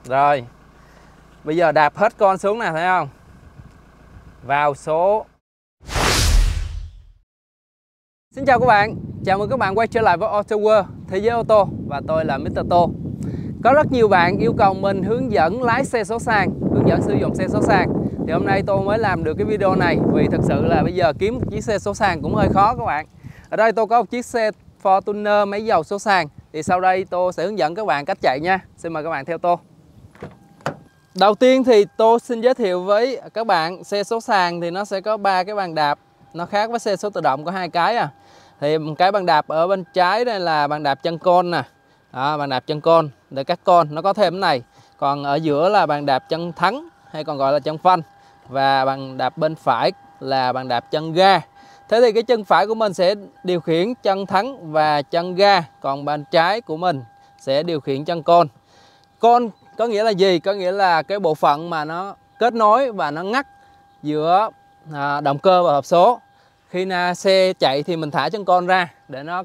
Rồi, bây giờ đạp hết con xuống nè, thấy không? Vào số. Xin chào các bạn, chào mừng các bạn quay trở lại với Auto World, thế giới ô tô, và tôi là Mr. Tô. Có rất nhiều bạn yêu cầu mình hướng dẫn lái xe số sàn, hướng dẫn sử dụng xe số sàn. Thì hôm nay tôi mới làm được cái video này vì thật sự là bây giờ kiếm một chiếc xe số sàn cũng hơi khó các bạn. Ở đây tôi có một chiếc xe Fortuner máy dầu số sàn. Thì sau đây tôi sẽ hướng dẫn các bạn cách chạy nha. Xin mời các bạn theo tôi. Đầu tiên thì tôi xin giới thiệu với các bạn xe số sàn thì nó sẽ có 3 cái bàn đạp. Nó khác với xe số tự động có 2 cái à. Thì một cái bàn đạp ở bên trái đây là bàn đạp chân côn nè. Đó, bàn đạp chân côn để cắt côn, nó có thêm cái này. Còn ở giữa là bàn đạp chân thắng hay còn gọi là chân phanh. Và bàn đạp bên phải là bàn đạp chân ga. Thế thì cái chân phải của mình sẽ điều khiển chân thắng và chân ga, còn bên trái của mình sẽ điều khiển chân côn. Côn có nghĩa là gì? Có nghĩa là cái bộ phận mà nó kết nối và nó ngắt giữa động cơ và hộp số. Khi xe chạy thì mình thả chân côn ra để nó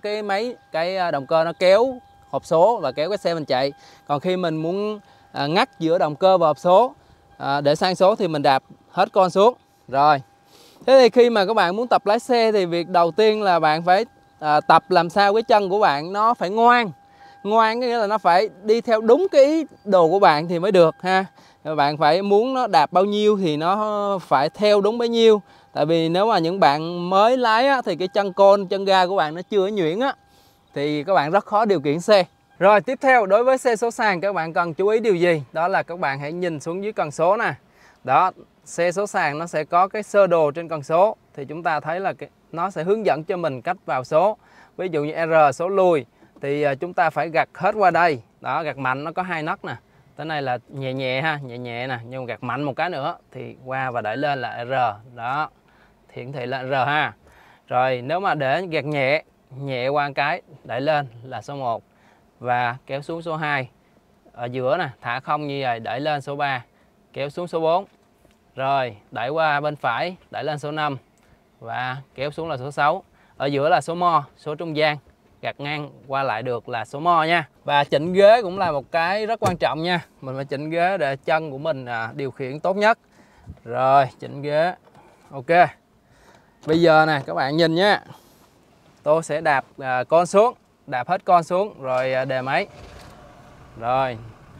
cái động cơ nó kéo hộp số và kéo cái xe mình chạy. Còn khi mình muốn ngắt giữa động cơ và hộp số để sang số thì mình đạp hết con xuống. Rồi. Thế thì khi mà các bạn muốn tập lái xe thì việc đầu tiên là bạn phải tập làm sao cái chân của bạn nó phải ngoan. Ngoan có nghĩa là nó phải đi theo đúng cái ý đồ của bạn thì mới được ha. Bạn phải muốn nó đạp bao nhiêu thì nó phải theo đúng bấy nhiêu. Tại vì nếu mà những bạn mới lái á, thì cái chân côn, chân ga của bạn nó chưa nhuyễn á, thì các bạn rất khó điều khiển xe. Rồi tiếp theo, đối với xe số sàn các bạn cần chú ý điều gì? Đó là các bạn hãy nhìn xuống dưới cần số nè. Đó, xe số sàn nó sẽ có cái sơ đồ trên cần số. Thì chúng ta thấy là nó sẽ hướng dẫn cho mình cách vào số. Ví dụ như R số lùi thì chúng ta phải gạt hết qua đây. Đó, gạt mạnh nó có 2 nấc nè. Tới này là nhẹ nhẹ ha, nhẹ nhẹ nè, nhưng gạt mạnh một cái nữa thì qua và đẩy lên là R. Đó, hiển thị là R ha. Rồi nếu mà để gạt nhẹ, nhẹ qua một cái, đẩy lên là số 1 và kéo xuống số 2. Ở giữa nè, thả không như vậy, đẩy lên số 3, kéo xuống số 4. Rồi, đẩy qua bên phải, đẩy lên số 5 và kéo xuống là số 6. Ở giữa là số mo, số trung gian. Gạt ngang qua lại được là số mo nha. Và chỉnh ghế cũng là một cái rất quan trọng nha. Mình phải chỉnh ghế để chân của mình điều khiển tốt nhất. Rồi, chỉnh ghế. Ok. Bây giờ nè các bạn nhìn nhé. Tôi sẽ đạp con xuống, đạp hết con xuống rồi đề máy. Rồi.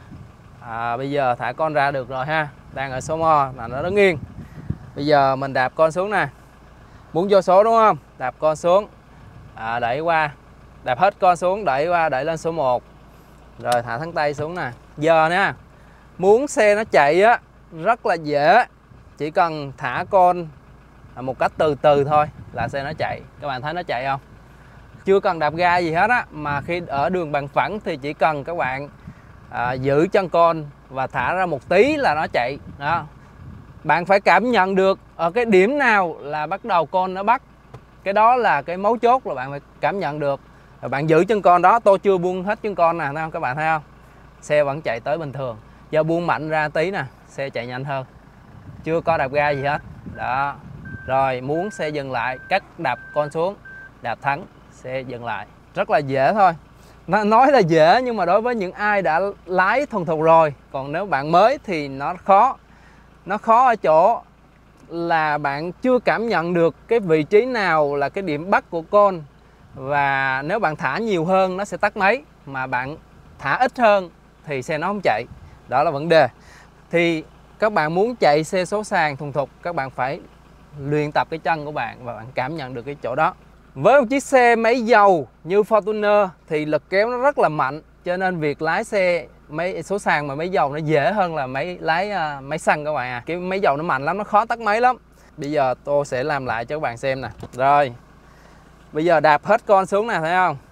Bây giờ thả con ra được rồi ha. Đang ở số mo là nó đứng yên. Bây giờ mình đạp con xuống nè. Muốn vô số đúng không? Đạp con xuống. Đẩy qua. Đạp hết con xuống, đẩy qua, đẩy lên số 1. Rồi thả thắng tay xuống nè. Giờ nè, muốn xe nó chạy á rất là dễ. Chỉ cần thả con một cách từ từ thôi là xe nó chạy. Các bạn thấy nó chạy không? Chưa cần đạp ga gì hết á. Mà khi ở đường bằng phẳng thì chỉ cần các bạn giữ chân con và thả ra một tí là nó chạy. Đó. Bạn phải cảm nhận được ở cái điểm nào là bắt đầu con nó bắt. Cái đó là cái mấu chốt là bạn phải cảm nhận được. Rồi bạn giữ chân con đó. Tôi chưa buông hết chân con nè, thấy không? Các bạn thấy không? Xe vẫn chạy tới bình thường. Giờ buông mạnh ra tí nè, xe chạy nhanh hơn. Chưa có đạp ga gì hết. Đó. Rồi muốn xe dừng lại, cắt đạp con xuống, đạp thắng, xe dừng lại. Rất là dễ thôi. Nói là dễ nhưng mà đối với những ai đã lái thuần thục rồi. Còn nếu bạn mới thì nó khó. Nó khó ở chỗ là bạn chưa cảm nhận được cái vị trí nào là cái điểm bắt của con. Và nếu bạn thả nhiều hơn nó sẽ tắt máy. Mà bạn thả ít hơn thì xe nó không chạy. Đó là vấn đề. Thì các bạn muốn chạy xe số sàn thuần thục, các bạn phải luyện tập cái chân của bạn và bạn cảm nhận được cái chỗ đó. Với một chiếc xe máy dầu như Fortuner thì lực kéo nó rất là mạnh. Cho nên việc lái xe máy số sàn mà máy dầu nó dễ hơn là lái máy xăng các bạn à. Cái máy dầu nó mạnh lắm, nó khó tắt máy lắm. Bây giờ tôi sẽ làm lại cho các bạn xem nè. Rồi. Bây giờ đạp hết con xuống nè, thấy không?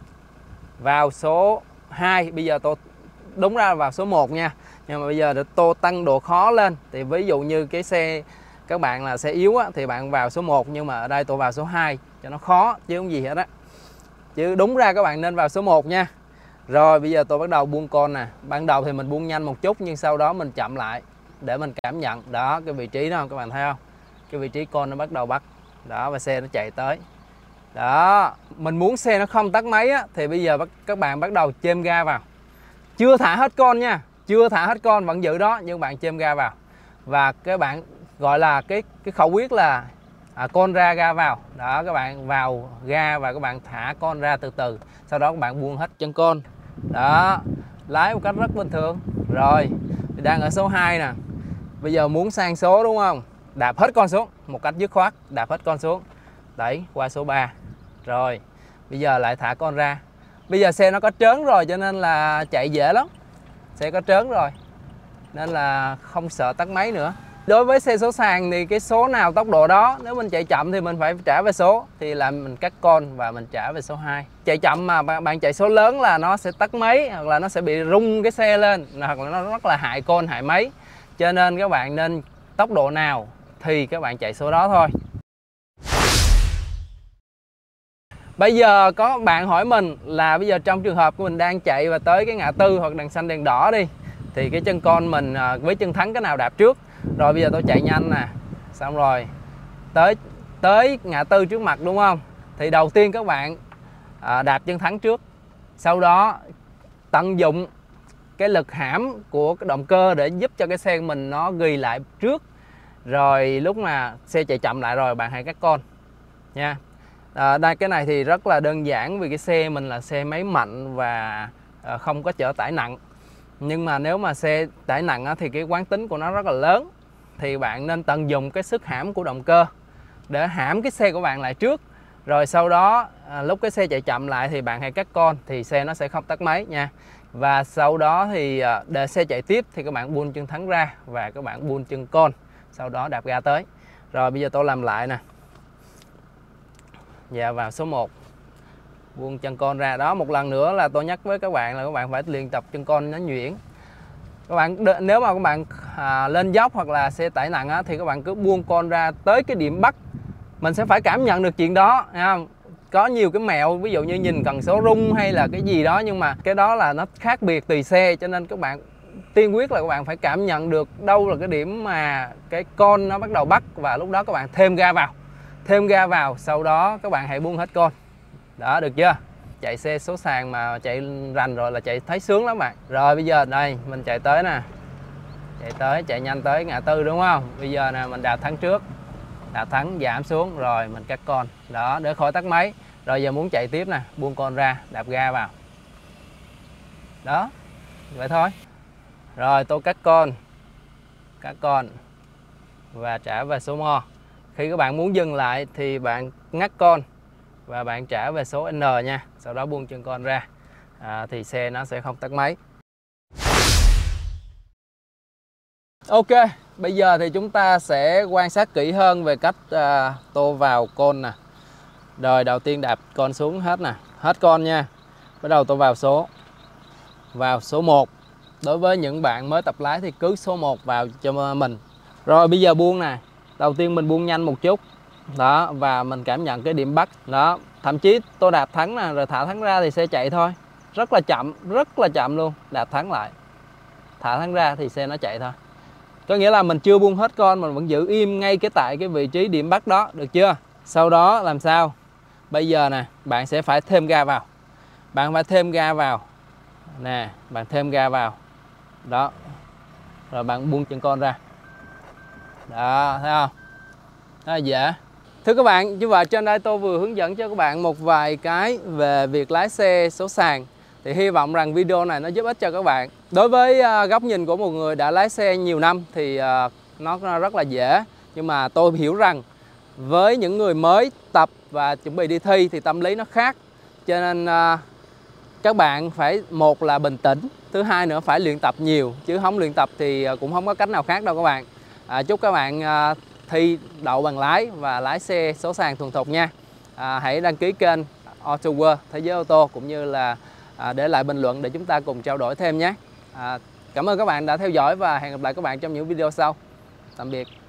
Vào số 2, bây giờ tôi đúng ra vào số 1 nha. Nhưng mà bây giờ để tôi tăng độ khó lên. Thì ví dụ như cái xe các bạn là xe yếu á, thì bạn vào số 1. Nhưng mà ở đây tôi vào số 2 cho nó khó chứ không gì hết á. Chứ đúng ra các bạn nên vào số 1 nha. Rồi bây giờ tôi bắt đầu buông con nè. Ban đầu thì mình buông nhanh một chút nhưng sau đó mình chậm lại để mình cảm nhận. Đó, cái vị trí đó các bạn thấy không? Cái vị trí con nó bắt đầu bắt. Đó, và xe nó chạy tới. Đó, mình muốn xe nó không tắt máy á, thì bây giờ các bạn bắt đầu chêm ga vào. Chưa thả hết con nha. chưa thả hết con vẫn giữ đó, nhưng bạn chêm ga vào và các bạn gọi là cái khẩu quyết là con ra ga vào đó. Các bạn vào ga và các bạn thả con ra từ từ, sau đó các bạn buông hết chân con đó, lái một cách rất bình thường. Rồi đang ở số 2 nè, bây giờ muốn sang số đúng không, đạp hết con xuống một cách dứt khoát, đạp hết con xuống, đẩy qua số 3. Rồi bây giờ lại thả con ra. Bây giờ xe nó có trớn rồi cho nên là chạy dễ lắm, xe có trớn rồi nên là không sợ tắt máy nữa. Đối với xe số sàn thì cái số nào tốc độ đó, nếu mình chạy chậm thì mình phải trả về số, thì là mình cắt con và mình trả về số 2. Chạy chậm mà bạn chạy số lớn là nó sẽ tắt máy, hoặc là nó sẽ bị rung cái xe lên, hoặc là nó rất là hại con hại máy. Cho nên các bạn nên tốc độ nào thì các bạn chạy số đó thôi. Bây giờ có bạn hỏi mình là bây giờ trong trường hợp của mình đang chạy và tới cái ngã tư hoặc đèn xanh đèn đỏ đi, thì cái chân con mình với chân thắng cái nào đạp trước. Rồi bây giờ tôi chạy nhanh nè, xong rồi tới ngã tư trước mặt đúng không, thì đầu tiên các bạn đạp chân thắng trước, sau đó tận dụng cái lực hãm của cái động cơ để giúp cho cái xe của mình nó ghi lại trước. Rồi lúc mà xe chạy chậm lại rồi bạn hãy cắt con nha. Đây, cái này thì rất là đơn giản vì cái xe mình là xe máy mạnh và không có chở tải nặng. Nhưng mà nếu mà xe tải nặng thì cái quán tính của nó rất là lớn, thì bạn nên tận dụng cái sức hãm của động cơ để hãm cái xe của bạn lại trước. Rồi sau đó lúc cái xe chạy chậm lại thì bạn hãy cắt con, thì xe nó sẽ không tắt máy nha. Và sau đó thì để xe chạy tiếp thì các bạn buông chân thắng ra và các bạn buông chân con, sau đó đạp ga tới. Rồi bây giờ tôi làm lại nè. Dạ, vào số 1 buông chân con ra đó. Một lần nữa là tôi nhắc với các bạn là các bạn phải luyện tập chân con nó nhuyễn. Các bạn nếu mà các bạn lên dốc hoặc là xe tải nặng thì các bạn cứ buông con ra tới cái điểm bắt, mình sẽ phải cảm nhận được chuyện đó, thấy không? Có nhiều cái mẹo, ví dụ như nhìn cần số rung hay là cái gì đó, nhưng mà cái đó là nó khác biệt tùy xe, cho nên các bạn tiên quyết là các bạn phải cảm nhận được đâu là cái điểm mà cái con nó bắt đầu bắt, và lúc đó các bạn thêm ga vào, sau đó các bạn hãy buông hết con đó, được chưa? Chạy xe số sàn mà chạy rành rồi là chạy thấy sướng lắm bạn. Rồi bây giờ đây mình chạy tới nè, chạy nhanh tới ngã tư đúng không? Bây giờ nè mình đạp thắng trước, đạp thắng giảm xuống rồi mình cắt con đó để khỏi tắt máy. Rồi giờ muốn chạy tiếp nè, buông con ra, đạp ga vào đó, vậy thôi. Rồi tôi cắt con và trả về số mo. Khi các bạn muốn dừng lại thì bạn ngắt con và bạn trả về số N nha, sau đó buông chân con ra thì xe nó sẽ không tắt máy. Ok, bây giờ thì chúng ta sẽ quan sát kỹ hơn về cách tô vào con nè. Rồi đầu tiên đạp con xuống hết nè, hết con nha. Bắt đầu tôi vào số 1. Đối với những bạn mới tập lái thì cứ số 1 vào cho mình. Rồi bây giờ buông nè. Đầu tiên mình buông nhanh một chút đó, và mình cảm nhận cái điểm bắt đó. Thậm chí tôi đạp thắng nè, rồi thả thắng ra thì xe chạy thôi, rất là chậm luôn. Đạp thắng lại, thả thắng ra thì xe nó chạy thôi. Có nghĩa là mình chưa buông hết con, mình vẫn giữ im ngay tại cái vị trí điểm bắt đó, được chưa? Sau đó làm sao? Bây giờ nè, bạn sẽ phải thêm ga vào. Bạn phải thêm ga vào nè, bạn thêm ga vào đó, rồi bạn buông chân con ra đó, thấy không? Đó là dễ. Thưa các bạn, như vậy trên đây tôi vừa hướng dẫn cho các bạn một vài cái về việc lái xe số sàn. Thì hy vọng rằng video này nó giúp ích cho các bạn. Đối với góc nhìn của một người đã lái xe nhiều năm thì nó rất là dễ. Nhưng mà tôi hiểu rằng với những người mới tập và chuẩn bị đi thi thì tâm lý nó khác. Cho nên các bạn phải, một là bình tĩnh, thứ hai nữa phải luyện tập nhiều. Chứ không luyện tập thì cũng không có cách nào khác đâu các bạn. Chúc các bạn thi đậu bằng lái và lái xe số sàn thuần thục nha. Hãy đăng ký kênh Auto World Thế giới ô tô, cũng như là để lại bình luận để chúng ta cùng trao đổi thêm nhé. Cảm ơn các bạn đã theo dõi và hẹn gặp lại các bạn trong những video sau. Tạm biệt.